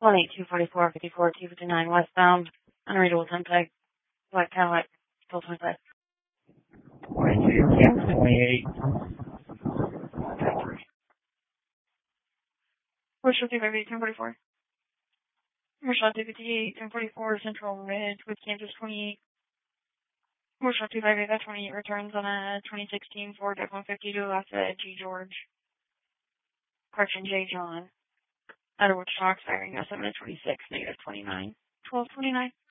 18244 54 259 westbound. Unreadable tag. Black Cadillac. Still 25. 28. Commercial 258 1044. Commercial 258 1044 Central Ridge with Kansas 28. Commercial 258 28 returns on a 2016 Ford F-150 to Lafayette G. George. Correction J. John. Out of which talks firing S7 26, negative 29. 1229.